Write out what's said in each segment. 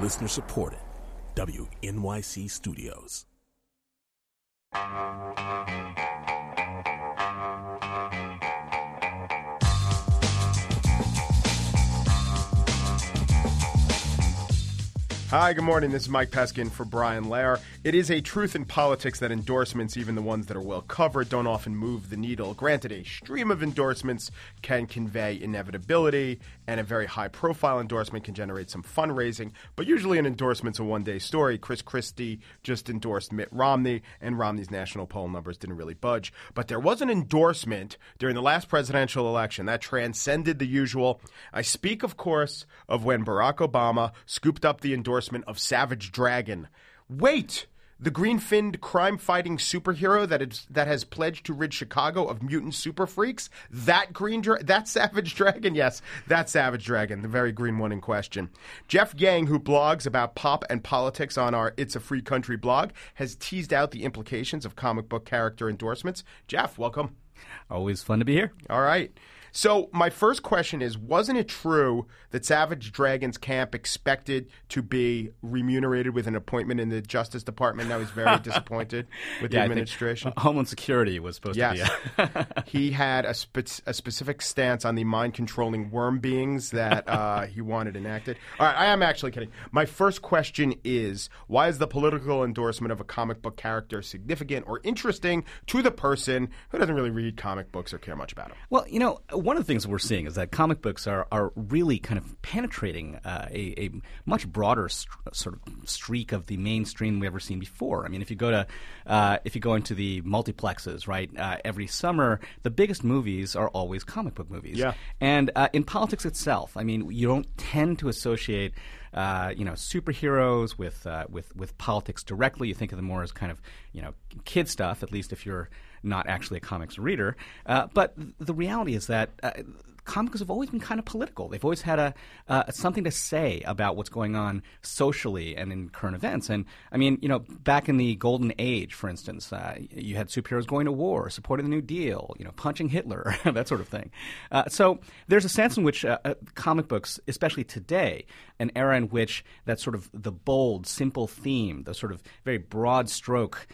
Listener supported. WNYC Studios. Hi, good morning. This is Mike Peskin for Brian Lair. It is a truth in politics that endorsements, even the ones that are well covered, don't often move the needle. Granted, a stream of endorsements can convey inevitability, and a very high-profile endorsement can generate some fundraising, but usually an endorsement's a one-day story. Chris Christie just endorsed Mitt Romney, and Romney's national poll numbers didn't really budge. But there was an endorsement during the last presidential election that transcended the usual. I speak, of course, of when Barack Obama scooped up the endorsement of Savage Dragon. Wait! The green-finned crime-fighting superhero that has pledged to rid Chicago of mutant super freaks? That Savage Dragon? Yes, that Savage Dragon, the very green one in question. Jeff Yang, who blogs about pop and politics on our It's a Free Country blog, has teased out the implications of comic book character endorsements. Jeff, welcome. Always fun to be here. All right. So my first question is, wasn't it true that Savage Dragon's camp expected to be remunerated with an appointment in the Justice Department? Now he's very disappointed with the administration. Homeland Security was supposed to be. He had a specific stance on the mind-controlling worm beings that he wanted enacted. All right, I am actually kidding. My first question is, why is the political endorsement of a comic book character significant or interesting to the person who doesn't really read comic books or care much about them? Well, you know, one of the things we're seeing is that comic books are really kind of penetrating a much broader sort of streak of the mainstream we've ever seen before. I mean, if you go into the multiplexes, right, every summer the biggest movies are always comic book movies. Yeah. And in politics itself, I mean, you don't tend to associate superheroes with politics directly. You think of them more as kind of kid stuff, at least if you're not actually a comics reader. But the reality is that comics have always been kind of political. They've always had something to say about what's going on socially and in current events. And I mean, back in the Golden Age, for instance, you had superheroes going to war, supporting the New Deal, punching Hitler, that sort of thing. So there's a sense in which comic books, especially today, an era in which that sort of the bold, simple theme, the sort of very broad stroke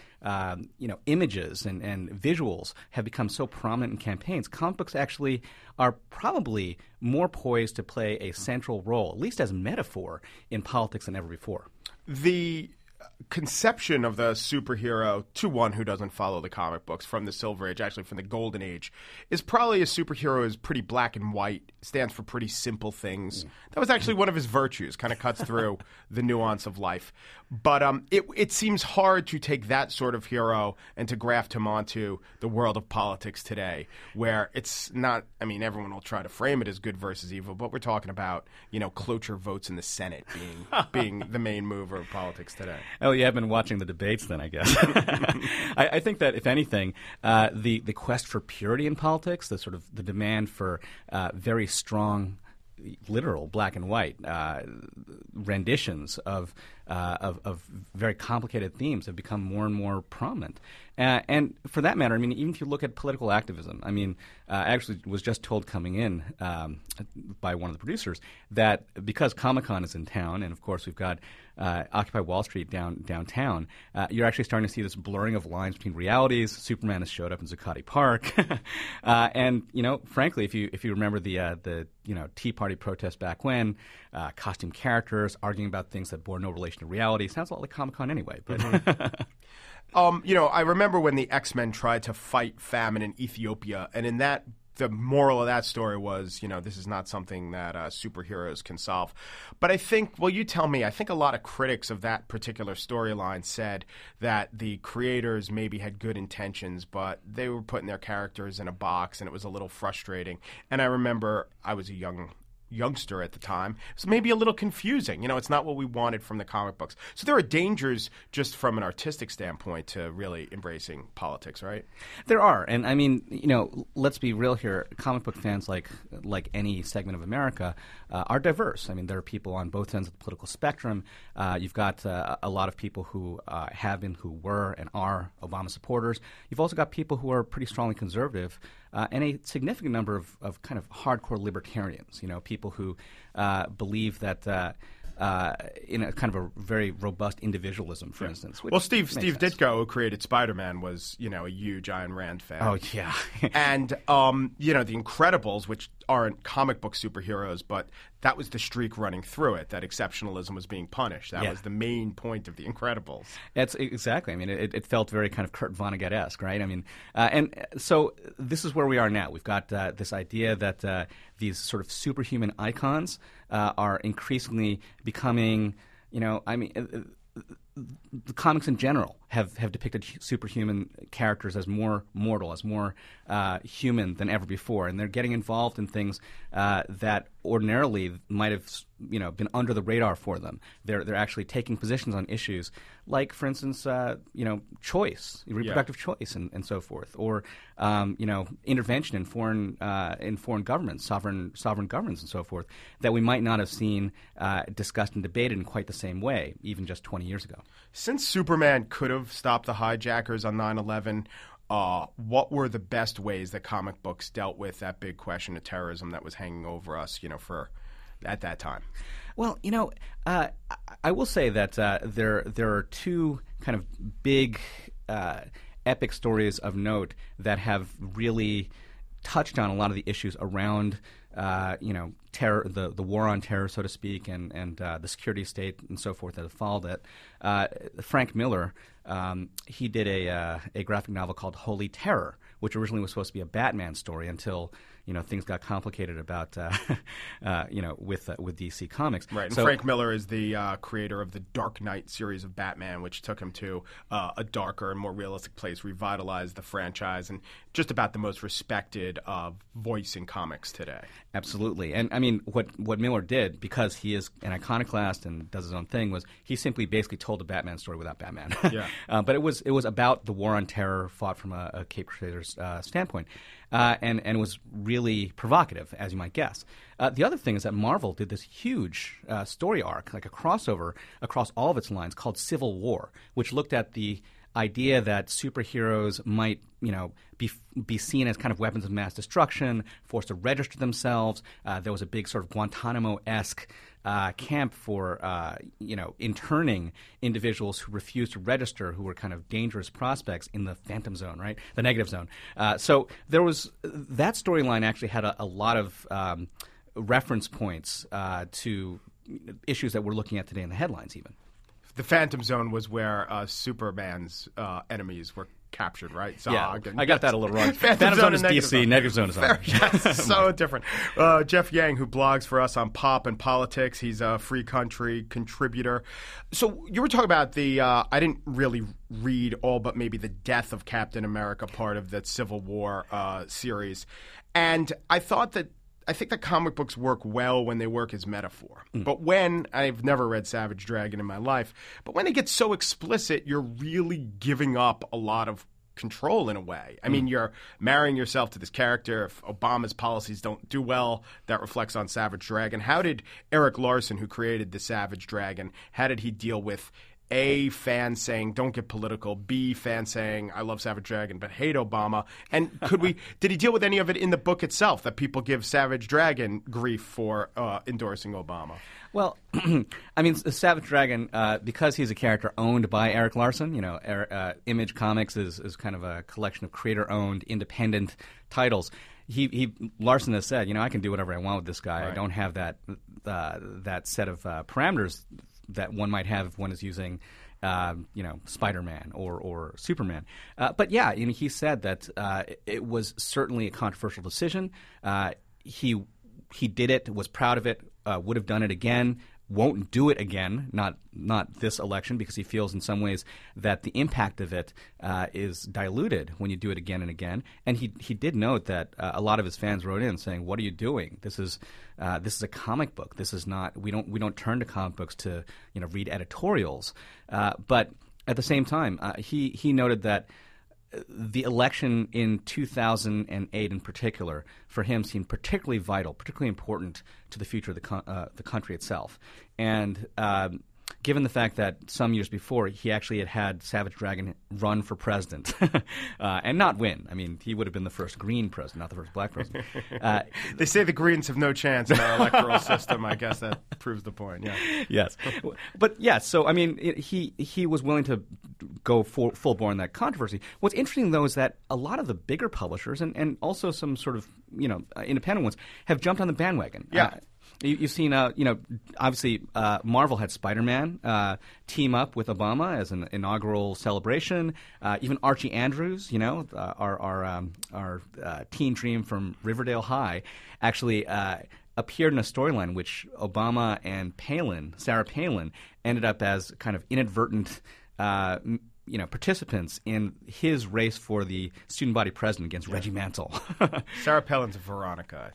images and visuals have become so prominent in campaigns. Comic books actually are probably more poised to play a central role, at least as metaphor, in politics than ever before. The conception of the superhero, to one who doesn't follow the comic books, from the Silver Age, actually from the Golden Age, is probably a superhero is pretty black and white, stands for pretty simple things. That was actually one of his virtues, kind of cuts through the nuance of life. But it seems hard to take that sort of hero and to graft him onto the world of politics today, where it's not, I mean, everyone will try to frame it as good versus evil, but we're talking about, cloture votes in the Senate being the main mover of politics today. Oh, you have been watching the debates then, I guess. I think that, if anything, the quest for purity in politics, the demand for very strong, literal black and white renditions of very complicated themes have become more and more prominent. And for that matter, I mean, even if you look at political activism, I mean, I actually was just told coming in by one of the producers that because Comic-Con is in town, and of course we've got Occupy Wall Street downtown, you're actually starting to see this blurring of lines between realities. Superman has showed up in Zuccotti Park, and frankly, if you remember the Tea Party protest back when, costume characters arguing about things that bore no relation to reality, sounds a lot like Comic-Con anyway. But I remember when the X-Men tried to fight famine in Ethiopia, and in that, the moral of that story was, this is not something that superheroes can solve. But I think, well, you tell me, I think a lot of critics of that particular storyline said that the creators maybe had good intentions, but they were putting their characters in a box, and it was a little frustrating. And I remember I was a youngster at the time, so maybe a little confusing. It's not what we wanted from the comic books. So there are dangers just from an artistic standpoint to really embracing politics, right? There are. And I mean, let's be real here. Comic book fans, like any segment of America, are diverse. I mean, there are people on both ends of the political spectrum. You've got a lot of people who have been, who were, and are Obama supporters. You've also got people who are pretty strongly conservative, and a significant number of kind of hardcore libertarians, people who believe that in a kind of a very robust individualism, for instance. Well, Steve Ditko, who created Spider-Man, was a huge Ayn Rand fan. Oh yeah, and the Incredibles, which aren't comic book superheroes, but that was the streak running through it, that exceptionalism was being punished. That was the main point of the Incredibles. That's exactly. I mean, it felt very kind of Kurt Vonnegut-esque, right? I mean, and so this is where we are now. We've got this idea that these sort of superhuman icons are increasingly becoming, the comics in general have depicted superhuman characters as more mortal, as more human than ever before, and they're getting involved in things that ordinarily might have been under the radar for them. They're actually taking positions on issues like, for instance, choice, reproductive choice, and so forth, or intervention in foreign governments, sovereign governments, and so forth, that we might not have seen discussed and debated in quite the same way even just 20 years ago. Since Superman could have stopped the hijackers on 9/11, what were the best ways that comic books dealt with that big question of terrorism that was hanging over us, for at that time? Well, I will say that there are two kind of big epic stories of note that have really touched on a lot of the issues around terror, the war on terror, so to speak, and the security state and so forth that have followed it. Frank Miller, he did a graphic novel called Holy Terror, which originally was supposed to be a Batman story until things got complicated about with DC Comics. Right, and Frank Miller is the creator of the Dark Knight series of Batman, which took him to a darker and more realistic place, revitalized the franchise, and just about the most respected voice in comics today. Absolutely, and I mean what Miller did, because he is an iconoclast and does his own thing, was he simply basically told a Batman story without Batman. Yeah. But it was about the war on terror fought from a Cape Crusaders standpoint. And it was really provocative, as you might guess. The other thing is that Marvel did this huge story arc, like a crossover across all of its lines, called Civil War, which looked at the idea that superheroes might, be seen as kind of weapons of mass destruction, forced to register themselves. There was a big sort of Guantanamo-esque camp for, interning individuals who refused to register, who were kind of dangerous prospects in the phantom zone, right? The negative zone. So there was that storyline actually had a lot of reference points to issues that we're looking at today in the headlines even. The Phantom Zone was where Superman's enemies were captured, right? Zog. Yeah, I got that a little wrong. Phantom Zone is DC, Negative Zone is on. Yes, so different. Jeff Yang, who blogs for us on pop and politics, he's a Free Country contributor. So you were talking about the, I didn't really read all but maybe the death of Captain America part of that Civil War series. And I think that comic books work well when they work as metaphor. But when, I've never read Savage Dragon in my life, but when they get so explicit, you're really giving up a lot of control in a way. I mean, you're marrying yourself to this character. If Obama's policies don't do well, that reflects on Savage Dragon. How did Eric Larson, who created the Savage Dragon, how did he deal with A, fans saying, don't get political, B, fans saying, I love Savage Dragon, but hate Obama? And did he deal with any of it in the book itself, that people give Savage Dragon grief for endorsing Obama? Well, I mean, Savage Dragon, because he's a character owned by Eric Larson, Image Comics is kind of a collection of creator-owned, independent titles. Larson has said, I can do whatever I want with this guy. Right. I don't have that set of parameters that one might have if one is using, Spider-Man or Superman. But yeah, he said that it was certainly a controversial decision. He did it, was proud of it, would have done it again, won't do it again, not this election, because he feels in some ways that the impact of it is diluted when you do it again and again. And he did note that a lot of his fans wrote in saying, "What are you doing? This is a comic book. This is not. We don't turn to comic books to read editorials." But at the same time, he noted that the election in 2008 in particular, for him, seemed particularly vital, particularly important to the future of the country itself. And given the fact that some years before he actually had Savage Dragon run for president and not win. I mean, he would have been the first green president, not the first black president. They say the Greens have no chance in our electoral system. I guess that proves the point, yeah. Yes. But, yeah, so, I mean, he was willing to go full bore in that controversy. What's interesting, though, is that a lot of the bigger publishers and also some sort of, independent ones have jumped on the bandwagon. Yeah. You've seen, obviously Marvel had Spider-Man team up with Obama as an inaugural celebration. Even Archie Andrews, our teen dream from Riverdale High, actually appeared in a storyline which Obama and Sarah Palin, ended up as kind of inadvertent participants in his race for the student body president against Reggie Mantle. Sarah Palin's a Veronica.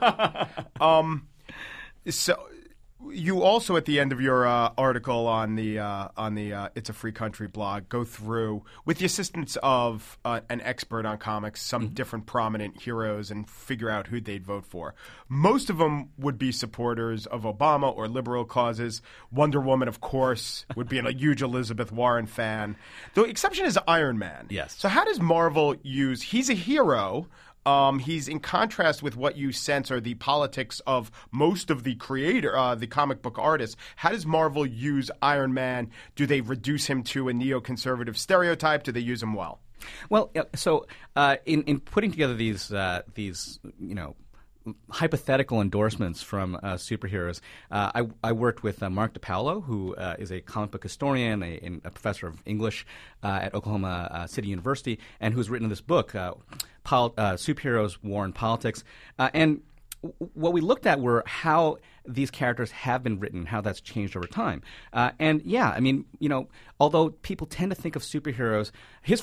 So you also, at the end of your article on the It's a Free Country blog, go through, with the assistance of an expert on comics, some different prominent heroes and figure out who they'd vote for. Most of them would be supporters of Obama or liberal causes. Wonder Woman, of course, would be a huge Elizabeth Warren fan. The exception is Iron Man. Yes. So how does Marvel use – he's a hero – he's in contrast with what you sense are the politics of most of the the comic book artists. How does Marvel use Iron Man? Do they reduce him to a neoconservative stereotype? Do they use him well? Well, so in putting together these hypothetical endorsements from superheroes, I worked with Mark DiPaolo, who is a comic book historian, a professor of English at Oklahoma City University, and who's written this book, Superheroes, War and Politics. And what we looked at were how these characters have been written, how that's changed over time. Although people tend to think of superheroes,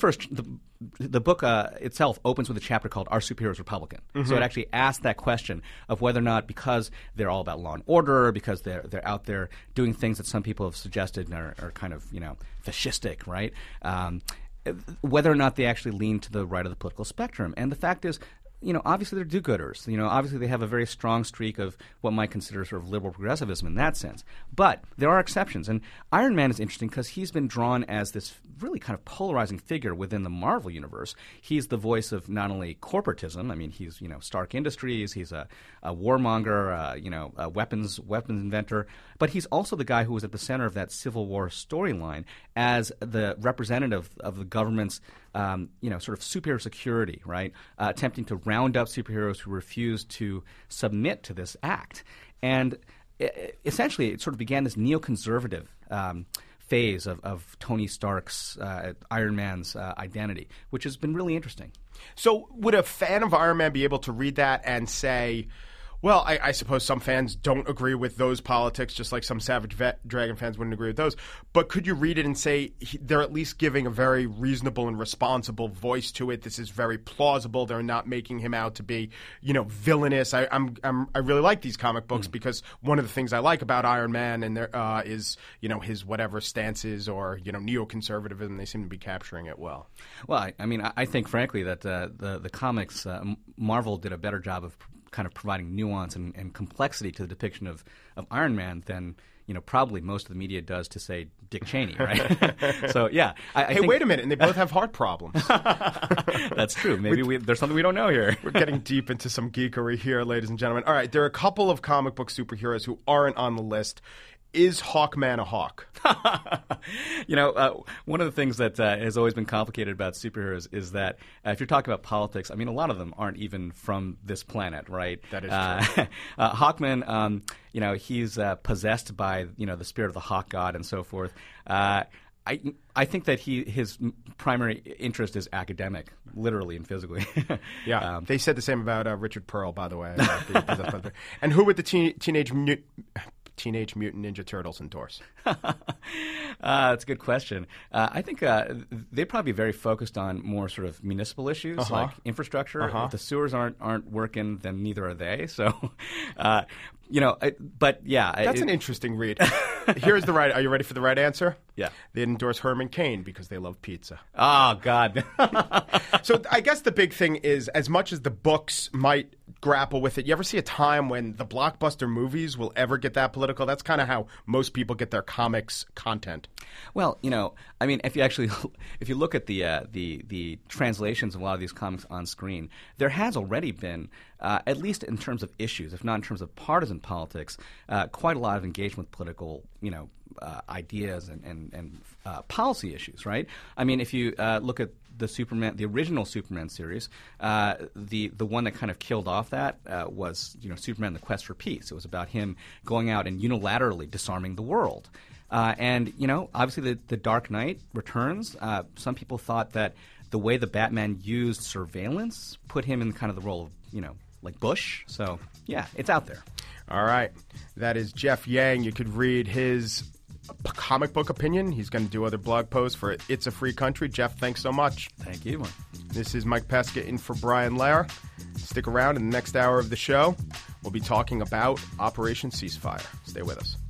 the book itself opens with a chapter called Are Superheroes Republican? So it actually asks that question of whether or not, because they're all about law and order, because they're out there doing things that some people have suggested are kind of, fascistic, right? Whether or not they actually lean to the right of the political spectrum. And the fact is, obviously they're do-gooders. Obviously they have a very strong streak of what might consider sort of liberal progressivism in that sense. But there are exceptions. And Iron Man is interesting because he's been drawn as this really kind of polarizing figure within the Marvel universe. He's the voice of not only corporatism. I mean, he's, Stark Industries. He's a warmonger, a weapons inventor. But he's also the guy who was at the center of that Civil War storyline as the representative of the government's sort of superhero security, right? Attempting to round up superheroes who refused to submit to this act. And essentially, it sort of began this neoconservative phase of Tony Stark's, Iron Man's identity, which has been really interesting. So would a fan of Iron Man be able to read that and say, well, I suppose some fans don't agree with those politics, just like some Savage Dragon fans wouldn't agree with those. But could you read it and say they're at least giving a very reasonable and responsible voice to it? This is very plausible. They're not making him out to be, villainous. I really like these comic books because one of the things I like about Iron Man and there is, his whatever stances or neoconservatism. They seem to be capturing it well. Well, I think frankly that the comics, Marvel did a better job of kind of providing nuance and complexity to the depiction of Iron Man than probably most of the media does to, say, Dick Cheney, right? So, yeah. I think... wait a minute, and they both have heart problems. That's true. Maybe there's something we don't know here. We're getting deep into some geekery here, ladies and gentlemen. All right, there are a couple of comic book superheroes who aren't on the list. Is Hawkman a hawk? One of the things that has always been complicated about superheroes is that if you're talking about politics, a lot of them aren't even from this planet, right? That is true. Hawkman, he's possessed by, the spirit of the hawk god and so forth. I think that his primary interest is academic, literally and physically. Yeah, they said the same about Richard Pearl, by the way. And who would the Teenage Mutant Ninja Turtles endorse? That's a good question. I think they'd probably be very focused on more sort of municipal issues like infrastructure. If the sewers aren't working, then neither are they. So, but yeah. That's an interesting read. Here's the right. Are you ready for the right answer? Yeah. They endorse Herman Cain because they love pizza. Oh, God. So I guess the big thing is, as much as the books might grapple with it. You ever see a time when the blockbuster movies will ever get that political? That's kind of how most people get their comics content. Well, I mean, if you look at the translations of a lot of these comics on screen, there has already been, at least in terms of issues, if not in terms of partisan politics, quite a lot of engagement with political, ideas and policy issues, right? I mean, if you look at the original Superman series, the one that kind of killed off that was Superman: The Quest for Peace. It was about him going out and unilaterally disarming the world. And obviously the Dark Knight Returns. Some people thought that the way the Batman used surveillance put him in kind of the role of like Bush. So yeah, it's out there. All right, that is Jeff Yang. You could read his comic book opinion. He's going to do other blog posts for It's a Free Country. Jeff, thanks so much. Thank you. This is Mike Pesca in for Brian Lehrer. Stick around in the next hour of the show. We'll be talking about Operation Ceasefire. Stay with us.